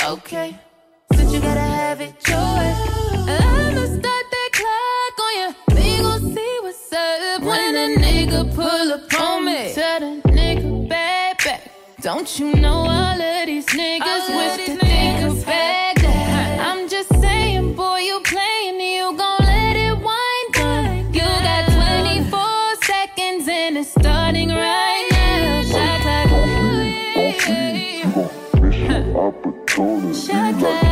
Okay, since you gotta have it your way, I'ma start that clock on you. We gon' see what's up when a nigga pull up on me. Tell the nigga back. Don't you know all of these niggas wish that they could back that? I'm just saying, boy, you playing, you gon' let it wind up. You got 24 seconds and it's starting right now. Shot clock. Shot clock.